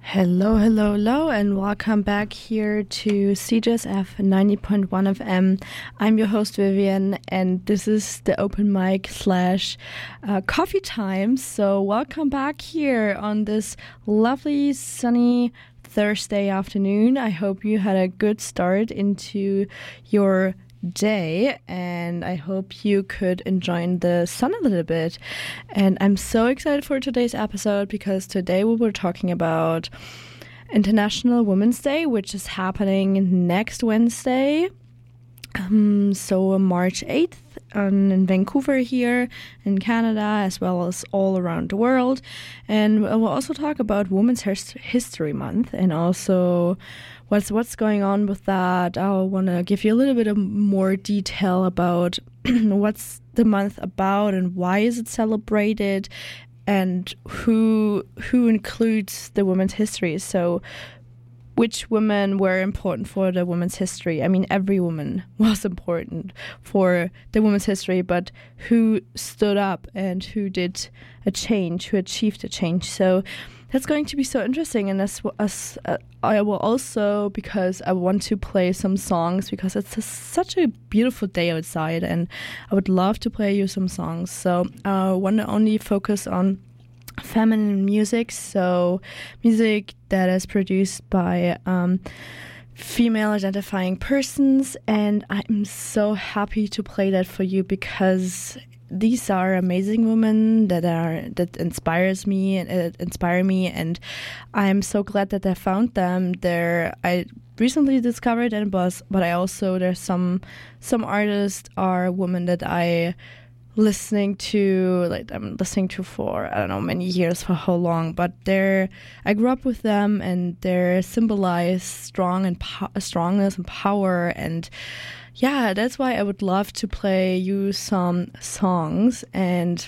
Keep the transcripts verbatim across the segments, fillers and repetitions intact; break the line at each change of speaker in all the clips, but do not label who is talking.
Hello, hello, hello, and welcome back here to C J S F ninety point one F M. I'm your host, Vivian, and this is the open mic slash uh, coffee time. So welcome back here on this lovely, sunny Thursday afternoon. I hope you had a good start into your day, and I hope you could enjoy the sun a little bit. And I'm so excited for today's episode because today we were talking about International Women's Day, which is happening next Wednesday. Um, so March eighth um, in Vancouver here in Canada, as well as all around the world. And we'll also talk about Women's His- History Month and also what's what's going on with that. I want to give you a little bit of more detail about what's the month about and why is it celebrated and who who includes the women's history. So which women were important for the women's history? I mean, every woman was important for the women's history, but who stood up and who did a change, who achieved a change? So that's going to be so interesting. And as, as uh, I will also, because I want to play some songs, because it's a, such a beautiful day outside, and I would love to play you some songs. So I want to only focus on feminine music, so music that is produced by um, female identifying persons, and I'm so happy to play that for you because these are amazing women that are that inspires me and uh, inspire me, and I'm so glad that I found them. They're I recently discovered and was, but I also there's some some artists are women that I listening to like I'm listening to for I don't know many years, for how long, but they're I grew up with them, and they symbolize strong and po- strongness and power. And yeah, that's why I would love to play you some songs. And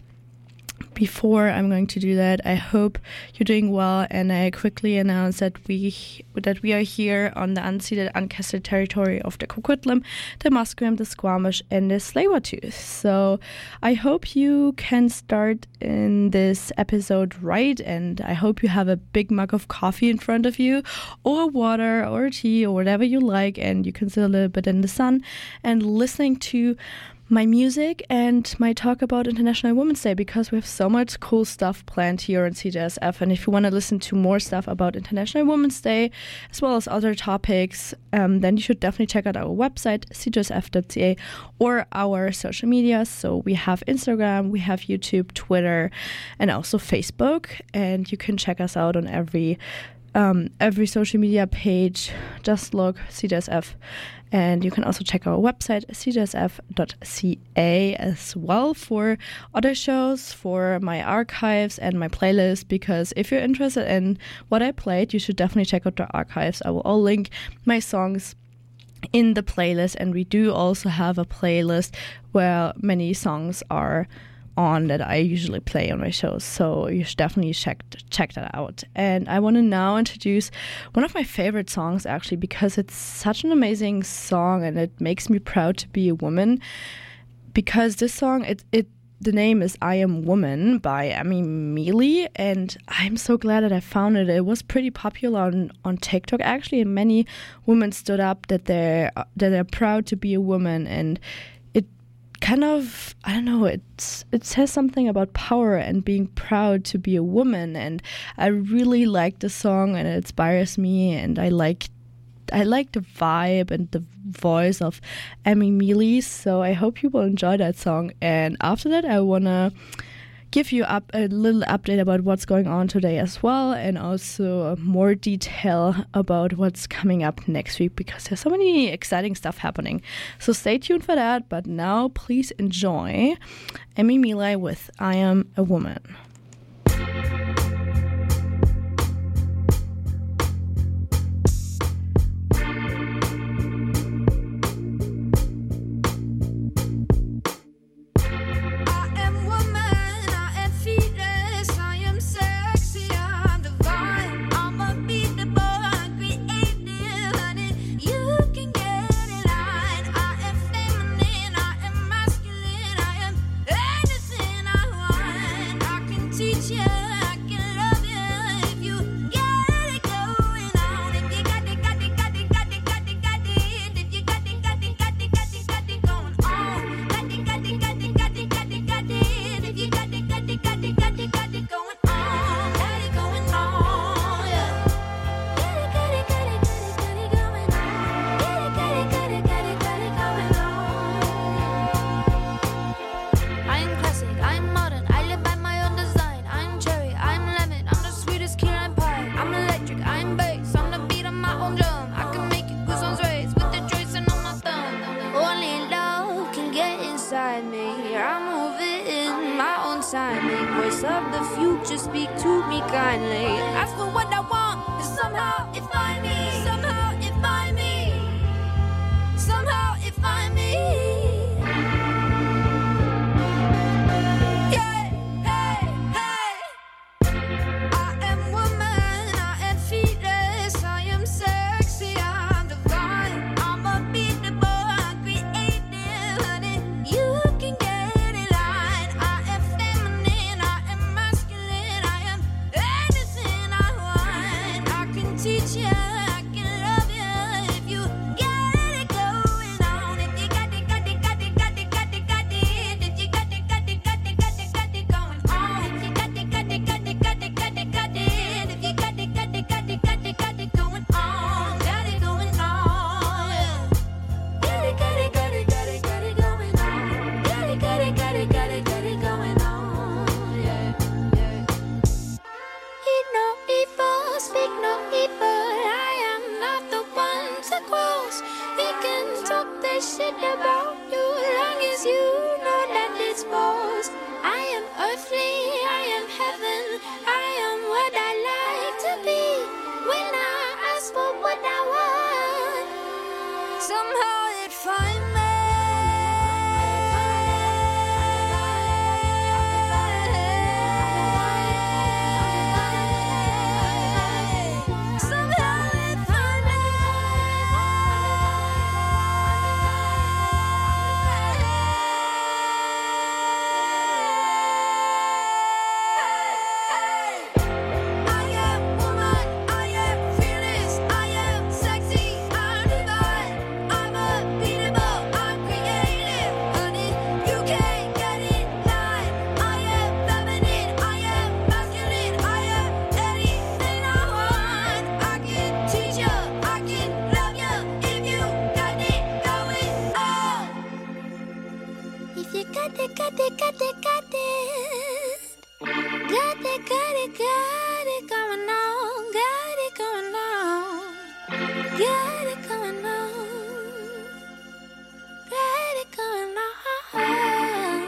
before I'm going to do that, I hope you're doing well, and I quickly announce that we that we are here on the unceded, uncested territory of the Coquitlam, the Musqueam, the Squamish, and the Tsleil-Waututh. So I hope you can start in this episode right, and I hope you have a big mug of coffee in front of you, or water, or tea, or whatever you like, and you can sit a little bit in the sun and listening to my music and my talk about International Women's Day, because we have so much cool stuff planned here on C J S F. And if you want to listen to more stuff about International Women's Day, as well as other topics, um, then you should definitely check out our website, c j s f dot c a, or our social media. So we have Instagram, we have YouTube, Twitter, and also Facebook. And you can check us out on every um, every social media page. Just look C J S F. And you can also check our website, c j s f dot c a, as well for other shows, for my archives and my playlist, because if you're interested in what I played, you should definitely check out the archives. I will all link my songs in the playlist, and we do also have a playlist where many songs are on that I usually play on my shows, so you should definitely check check that out. And I want to now introduce one of my favorite songs, actually, because it's such an amazing song and it makes me proud to be a woman, because this song, it it the name is I Am Woman by Amy Mealy, and I'm so glad that I found it. It was pretty popular on, on TikTok, actually, and many women stood up that they're that they're proud to be a woman, and kind of, I don't know, it's, it says something about power and being proud to be a woman, and I really like the song, and it inspires me, and I like I like the vibe and the voice of Amy Mealy, so I hope you will enjoy that song. And after that, I want to give you up a little update about what's going on today as well, and also more detail about what's coming up next week, because there's so many exciting stuff happening. So stay tuned for that, but now please enjoy Amy Mealy with I Am a Woman.
Teach you, I can love you if you get it, girl. of the future, speak to me kindly. Ask for what I want, and somehow it find me. Somehow it find me. Somehow it find me. Yeah, hey, hey. I am woman, I am fearless, I am sexy, I'm divine. I'm unbeatable, I'm creative, honey. You can get in line. I am feminine, I am masculine, I am anything I want. I can teach you, I can love you if you got it going on. If you got it, got it, got it, got it, got it, got it. If you got it, got it, got it, got it, got it going on. If you got it, got it, got it, got it, got it, got it. If you got it, got it, got it, got it, got it going on. Got it going on. Got it, got it, got it, got it, got it going on. Got it, got it, got it, got it, got it going on. Yeah, yeah. Eat no evil, speak no evil. I am not the one to cross. They can talk their shit about you, long as you know that it's false. I am earthly, I am heaven, I am what I like to be. When I ask for what I want, somehow it find me. Somehow it find me. I am woman, I am fearless, I am sexy, I'm divine. I'm unbeatable, I'm creative, honey. You can't get in line. I am feminine, I am masculine, I am anything I want. I can teach you, I can love you if you got it going on. If you got it, got it, got it, got it. Got it, got it, got it going on. Got it going on. Got it going on. Got it going on.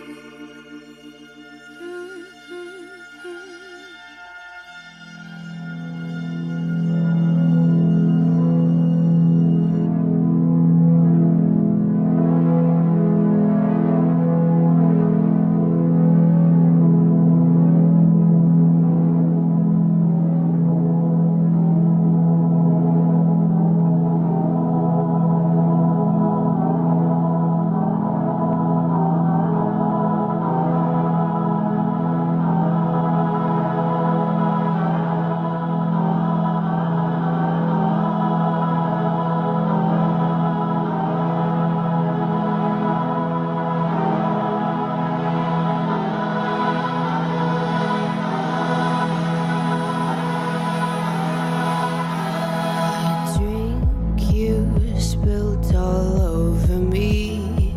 Drink you spilled all over me.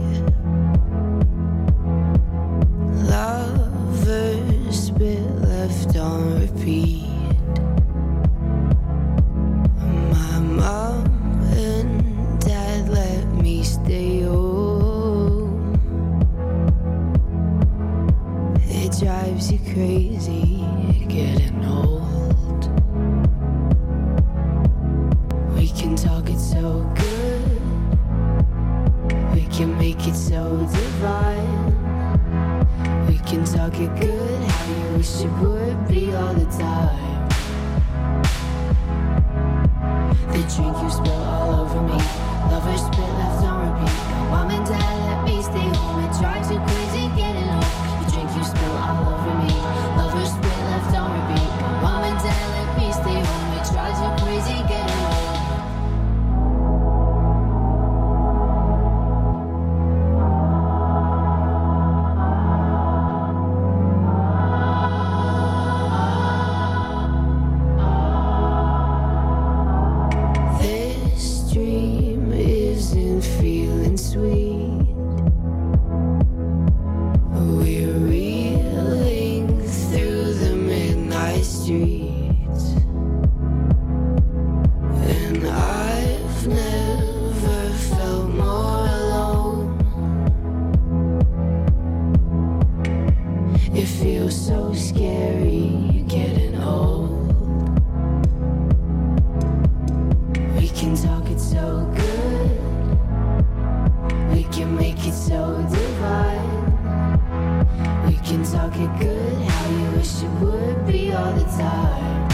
Lovers spit left on repeat. My mom and dad let me stay home. It drives you crazy getting old. We can talk it so good, we can make it so divine. We can talk it good, how you wish it would be all the time. The drink you spill all over me, lovers spit left on repeat. Mom and dad let me stay home, it drives you crazy getting home. The drink you spill all over me, lovers spit left on repeat. Mom and dad let me stay home, it drives you crazy getting home. This dream isn't feeling sweet. We're reeling through the midnight streets, and I've never felt more alone. It feels so scary.
scary, you're getting old. We can talk it so good. We can make it so divine. We can talk it good, how you wish it would be all the time.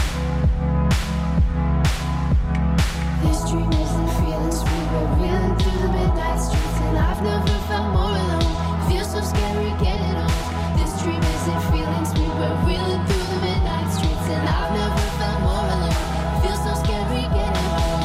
This dream isn't feeling sweet, but reeling through the midnight streets, and I've never felt more alone. Feels so scary getting old. This dream isn't feeling sweet, but reeling through the midnight streets, and I've never felt more alone. Feels so scary getting old.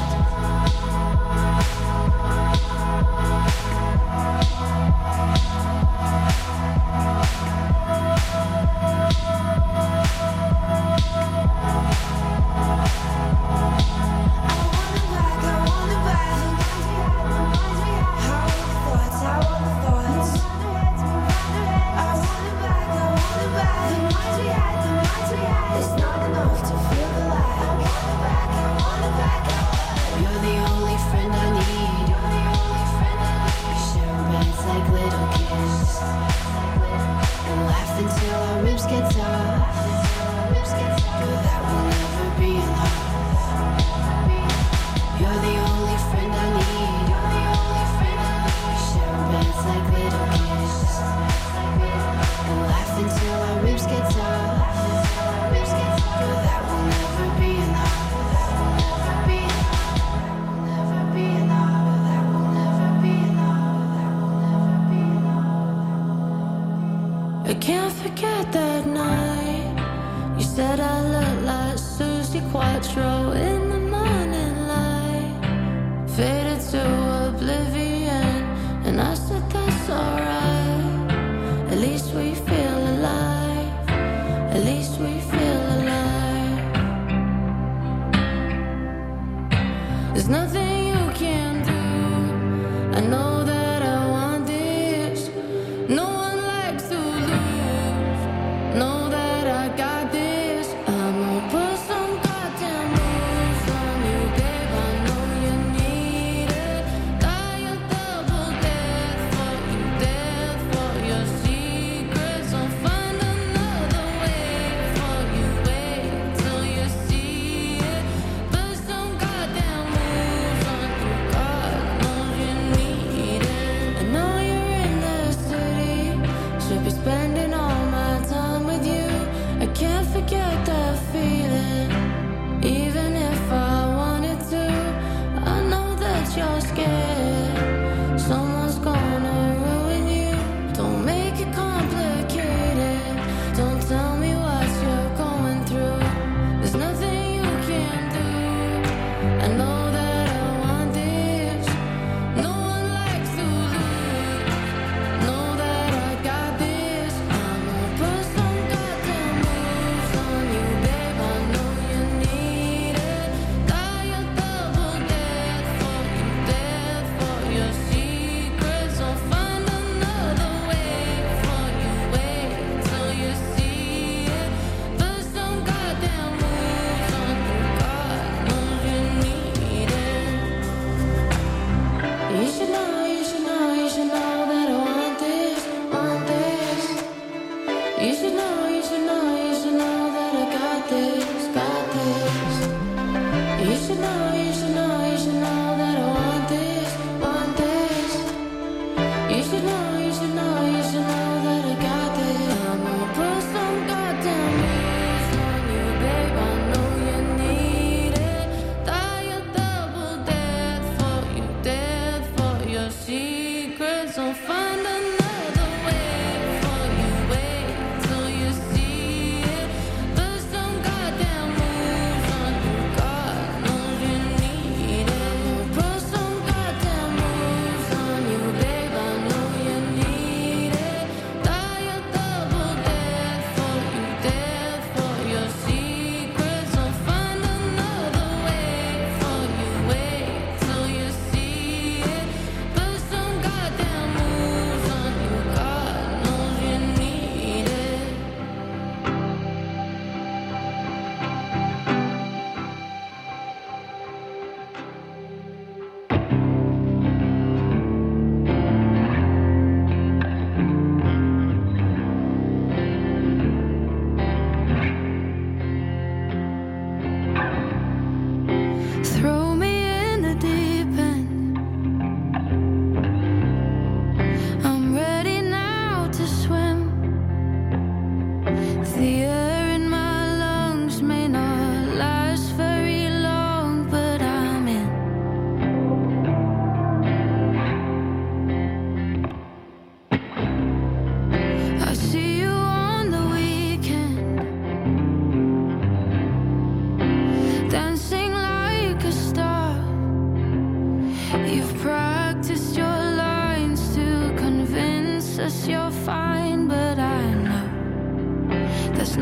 I can't forget that night. You said I looked like Susie Quattro in the morning light, faded to oblivion, and I said that's alright. At least we feel alive. At least we feel alive. There's nothing you can do. I know that I want this. No one likes to lose. Know that I got this. I'm gonna put some goddamn moves on you, babe. I know you need it. Die a double death for you, death for your secrets. I'll find another way for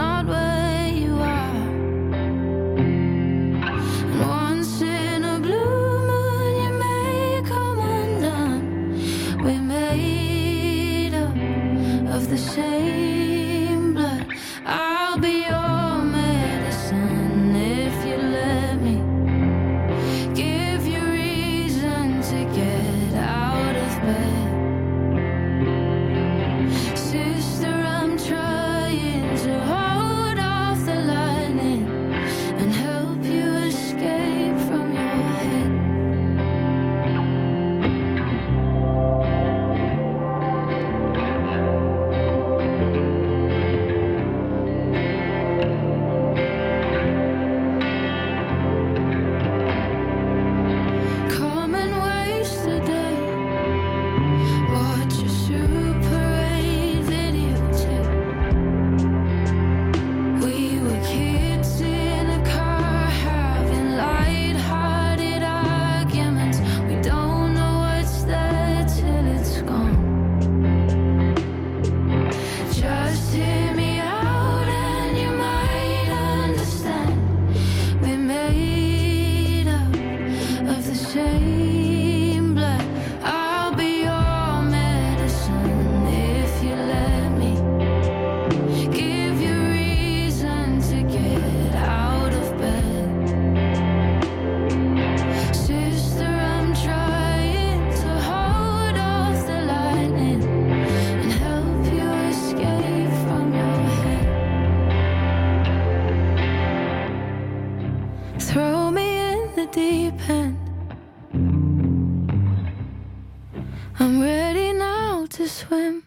not where you are. And once in a blue moon you may come undone. We're made up of the same blood. I'll be your medicine if you let me. Give you reason to get out of bed. Sister, I'm trying to hold off the lightning and help you escape from your head. Come and waste a day. Watch a Super eight videotape. We were kids in a car having light-hearted arguments. We don't know what's there till it's gone. Just hear me out and you might understand. We're made up of the same blood. I'll be your medicine if you let me. Give you reason to get out of bed. Sister, I'm trying to hold off the lightning and help you escape from your head. Throw me in the deep end. I'm ready now to swim.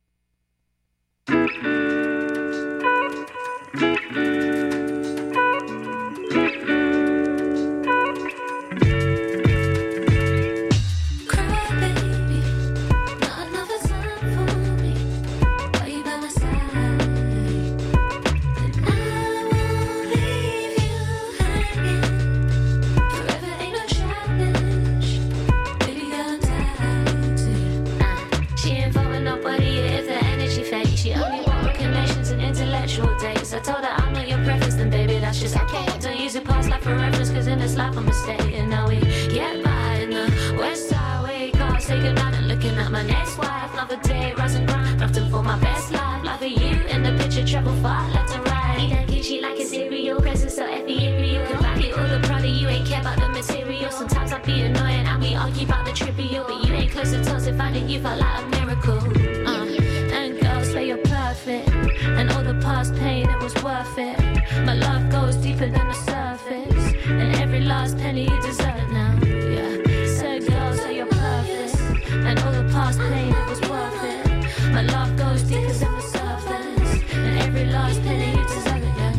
Cry, baby, not another time for me. Are you by my side? Then I won't leave you hanging. Forever ain't no challenge. Baby, I'm tied to you. Uh, she ain't following nobody if the energy fades. She only want connections and intellectual dates. I told her I'm not your preference, then baby, that's just okay. Don't use your past life for reference, cause in this life I'm a stay. And now we get by in the west side. We can't say goodnight and looking at my next wife. Another day, rise and grind, often for my best life. Like for you in the picture, travel far, left and right. Eat that kitchen like a cereal, present so ethereal. Can back it all the product, you ain't care about the material. Sometimes I be annoying and we argue about the trivial. But you ain't close to toss if finding you felt like a miracle. Uh, and girls, say you're perfect. And all the past pain, it was worth it. My love goes deeper than the surface. And every last penny you deserve now. Yeah. So girls, say you're perfect. And all the past pain, it was worth it. My love goes deeper than the surface. And every last penny you deserve it, yeah.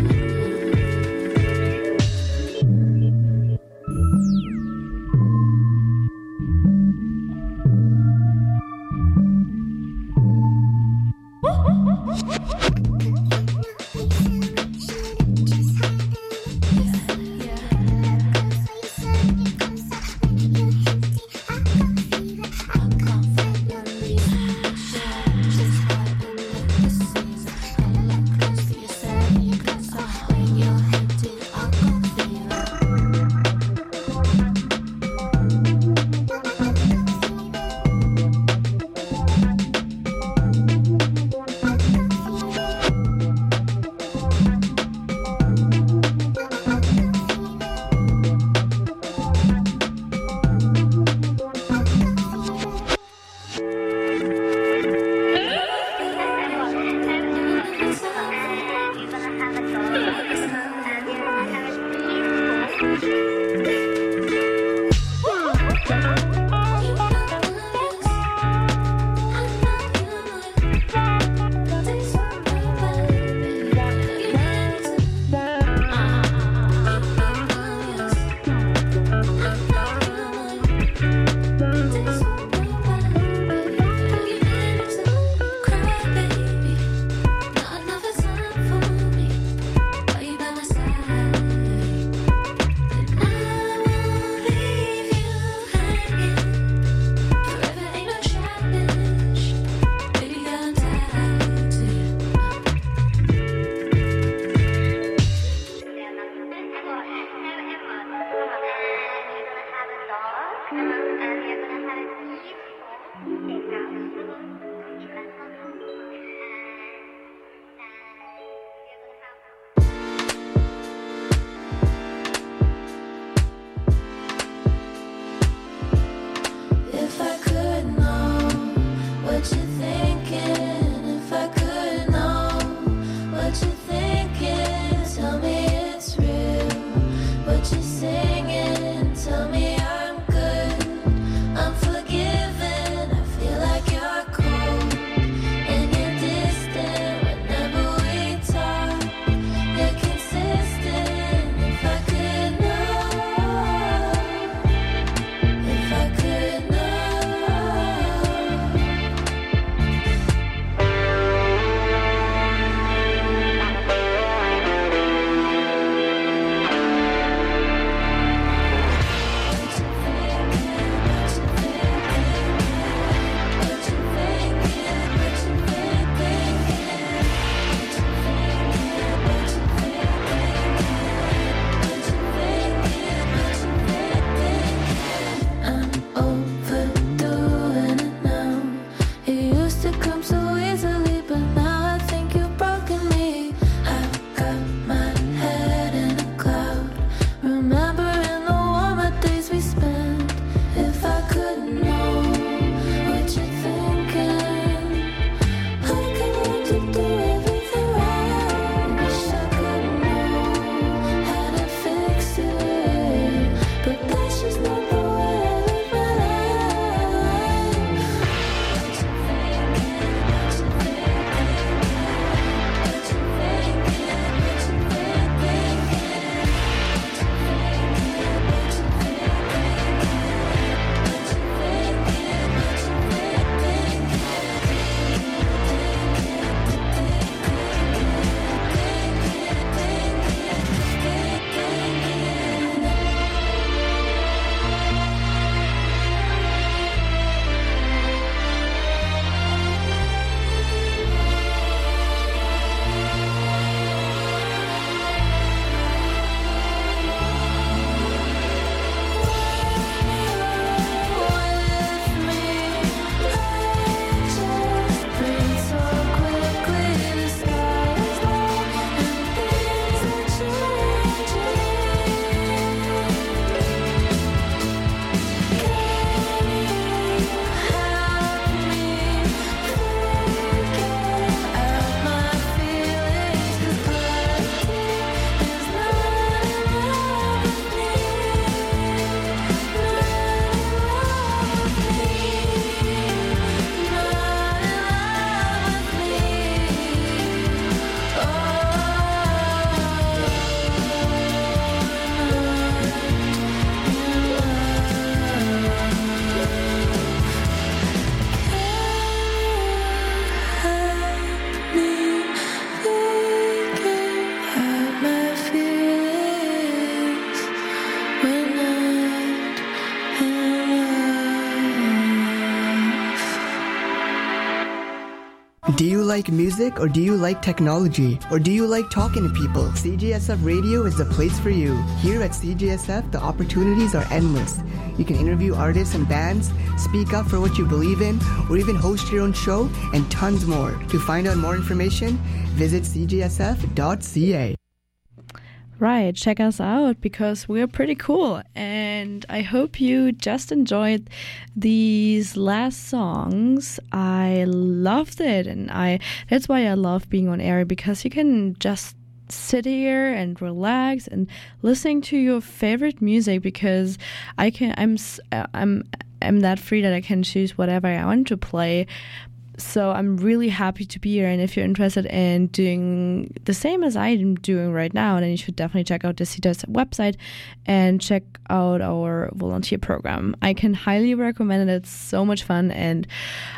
like music or do you like technology? Or do you like talking to people? C J S F Radio is the place for you. Here at C J S F, the opportunities are endless. You can interview artists and bands, speak up for what you believe in, or even host your own show, and tons more. To find out more information, visit c j s f dot c a.
Right, check us out because we're pretty cool. And I hope you just enjoyed these last songs. I loved it, and I that's why I love being on air, because you can just sit here and relax and listening to your favorite music, because I can I'm I'm I'm that free that I can choose whatever I want to play. So I'm really happy to be here, and if you're interested in doing the same as I'm doing right now, then you should definitely check out the C J S F website and check out our volunteer program. I can highly recommend it. It's so much fun, and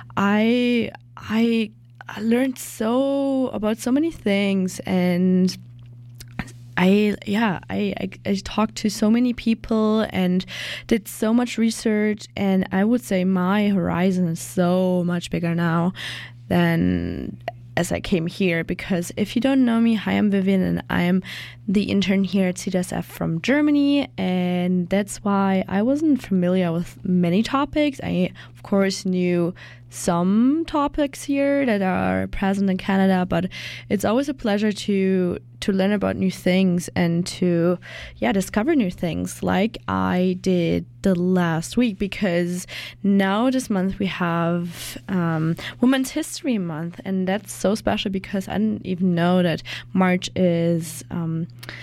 I I, I learned so about so many things, and I yeah I, I I talked to so many people and did so much research, and I would say my horizon is so much bigger now than as I came here. Because if you don't know me, hi, I'm Vivian, and I'm the intern here at C J S F from Germany, and that's why I wasn't familiar with many topics. I of course knew some topics here that are present in Canada, but it's always a pleasure to to learn about new things and to yeah discover new things like I did the last week, because now this month we have um, Women's History Month, and that's so special because I didn't even know that March is um,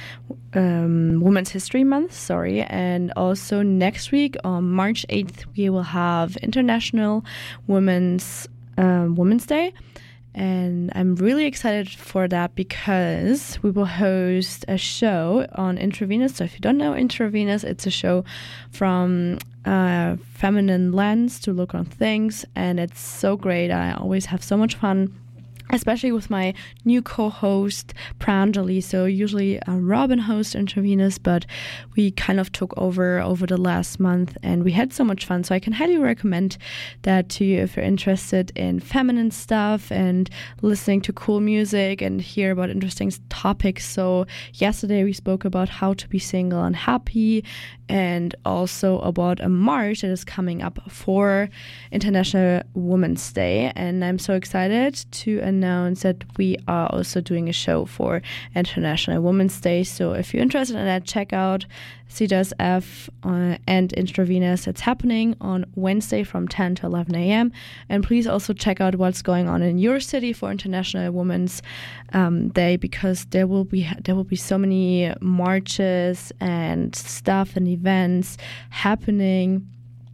um, Women's History Month, sorry. And also next week on March eighth we will have International Women's um, Women's Day. And I'm really excited for that because we will host a show on Intravenous. So if you don't know Intravenous, it's a show from a feminine lens to look on things. And it's so great. I always have so much fun, especially with my new co-host, Pranjali. So usually uh, Robin hosts Intravenous, but we kind of took over over the last month, and we had so much fun. So I can highly recommend that to you if you're interested in feminine stuff and listening to cool music and hear about interesting topics. So yesterday we spoke about how to be single and happy, and also about a march that is coming up for International Women's Day. And I'm so excited to announce that we are also doing a show for International Women's Day. So if you're interested in that, check out C J S F uh, and Intravenous. It's happening on Wednesday from ten to eleven a.m. And please also check out what's going on in your city for International Women's um, Day, because there will be there will be so many marches and stuff and events happening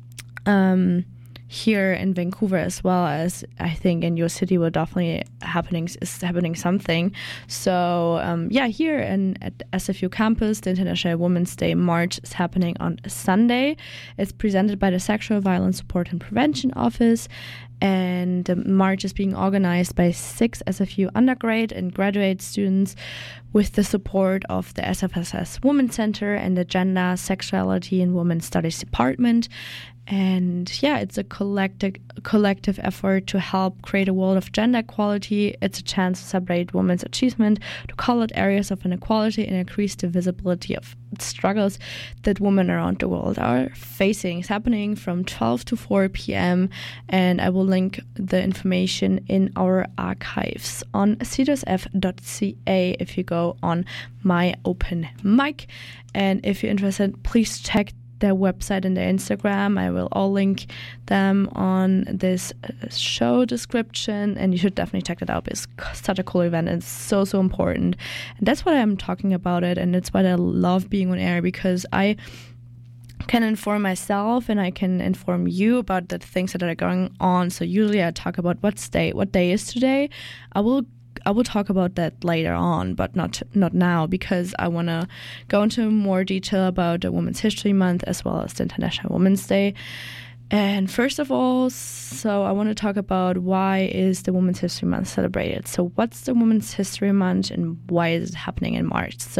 um, here in Vancouver, as well as I think in your city will definitely happening is happening something. So um, yeah, here in at S F U campus, the International Women's Day March is happening on Sunday. It's presented by the Sexual Violence Support and Prevention Office, and the march is being organized by six S F U undergrad and graduate students with the support of the S F S S Women's Center and the Gender, Sexuality and Women's Studies Department. And yeah, it's a collective collective effort to help create a world of gender equality. It's a chance to celebrate women's achievement, to call out areas of inequality, and increase the visibility of struggles that women around the world are facing. It's happening from twelve to four p.m. and I will link the information in our archives on c j s f dot c a if you go on my open mic. And if you're interested, please check their website and their Instagram. I will all link them on this show description, and you should definitely check it out. It's such a cool event, and it's so so important, and that's why I'm talking about it, and that's why I love being on air, because I can inform myself and I can inform you about the things that are going on. So usually I talk about what's day what day is today. I will I will talk about that later on, but not not now, because I want to go into more detail about the Women's History Month as well as the International Women's Day. And first of all, so I want to talk about why is the Women's History Month celebrated. So what's the Women's History Month and why is it happening in March? So